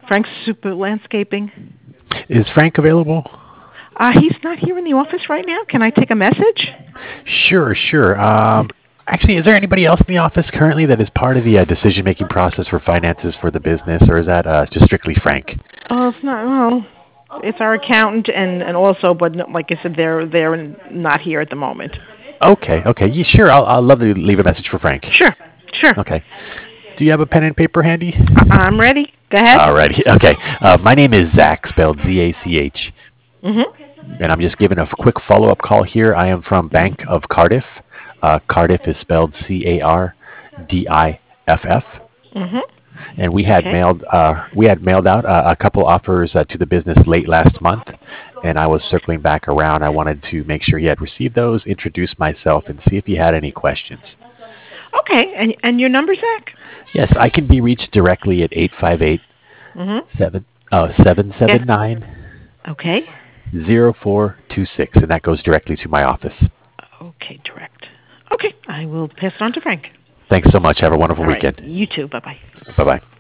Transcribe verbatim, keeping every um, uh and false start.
Frank's Super Landscaping. Is Frank available? Uh, he's not here in the office right now. Can I take a message? Sure, sure. Um, actually, is there anybody else in the office currently that is part of the uh, decision-making process for finances for the business, or is that uh, just strictly Frank? Oh, it's not. Well, it's our accountant and and also, but no, like I said, they're they're not here at the moment. Okay, okay. Yeah, sure. I'll, I'll love to leave a message for Frank. Sure, sure. Okay. Do you have a pen and paper handy? I- I'm ready. Go ahead. Alrighty. Okay. Uh, my name is Zach, spelled Z A C H, Mhm. and I'm just giving a quick follow-up call here. I am from Bank of Cardiff. Uh, Cardiff is spelled C A R D I F F, Mhm. and we had Okay. mailed uh, we had mailed out uh, a couple offers uh, to the business late last month, and I was circling back around. I wanted to make sure you had received those, introduce myself, and see if you had any questions. Okay. And and your number, Zach? Yes, I can be reached directly at eight five eight Mhm. seven uh seven Yeah. seven nine Okay. zero four two six, and that goes directly to my office. Okay. Direct. Okay. I will pass it on to Frank. Thanks so much. Have a wonderful All right. weekend. You too. Bye bye. Bye bye.